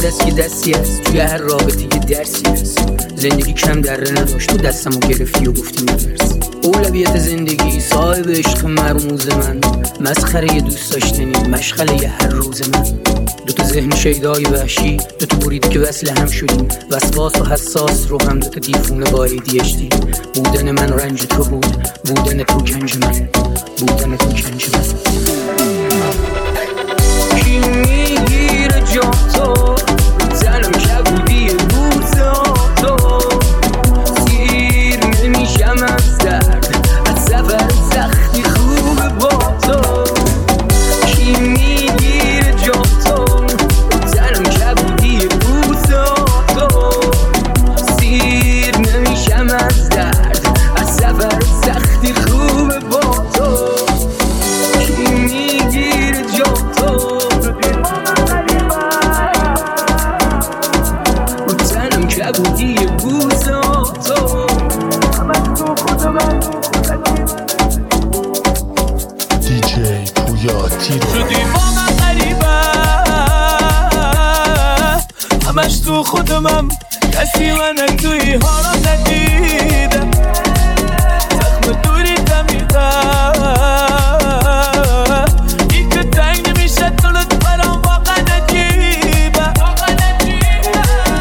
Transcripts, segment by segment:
هست که دستی هست توی هر رابطه یه درسی هست. زندگی کم دره نداشت تو دستمو گرفتی و گفتی نترس. اولویت زندگی صاحب عشق مرموز من، مسخره یه دوست داشتنی مشغله یه هر روز من. دوتا ذهن شیدای وحشی، دوتا بریده که وصل هم شدیم، وسواس و حساس رو هم دوتا دیفونه با ADHD. بودن من رنج تو بود، بودن تو گنج من، بودن تو گنج من. کی میگیره جا تو زنم کبودی روزا تو، سیر نمیشم از درد از سفر سختی خوب با تو. کی میگیره جا تو زنم کبودی روزا تو، سیر نمیشم از درد از سفر سختی خوب با تو. کی میگیره جا تو زنم کبودی روزا تو. دیجی پویا تیرو شدی با من غریبه، همش تو خودمم، کسی من توی ها را ندیده. زخم دوری دمیده ای که تنگ نمیشه دلت برام واقعا نجیبه. واقعا نجیبه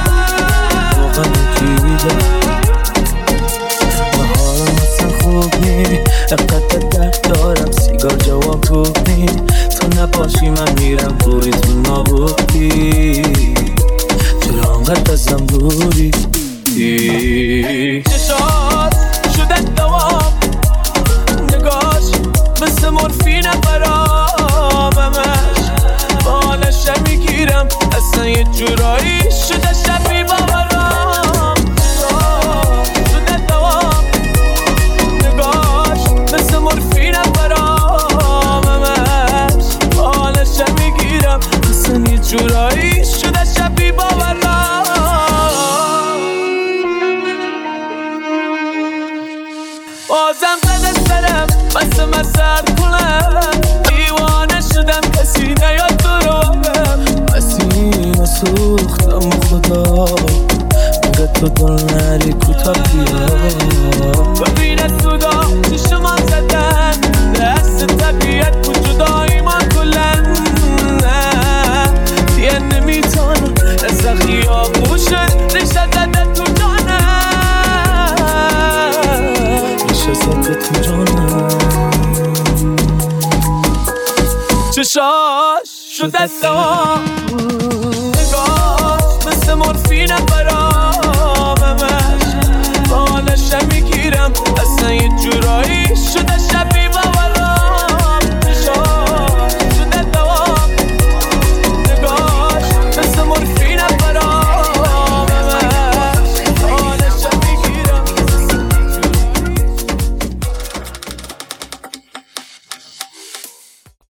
مهارم اصلا خوب نی، اقدر درد دارم سیگار جواب خوب نی. تو نباشی من میرم دوری تو نابودی، چرا انقدر ازم دوری؟ چشات شده دوام، نگاش مثل مورفینه برام، همش بالشه میگیرم اصلا یه جورایی شده شبیه باورام. شده دوام، نگاش مثل مورفینه برام، همش بالشه میگیرم اصلا یه جورایی شده شبیه باورام. بازم زده سرم بسه من سر کنم، دیوانه شدم کسی نیاد دروم، مسیمه سوختم خدا میگه تو دل نری کوتا بیا. ببینه سودا چشمان زدن دست طبیعت وجودای ما کلن، دیگه نمیتونم از خیابوشت ریشه زده تو جانم، ریشه زده تو جانم. چشاش شده دوام،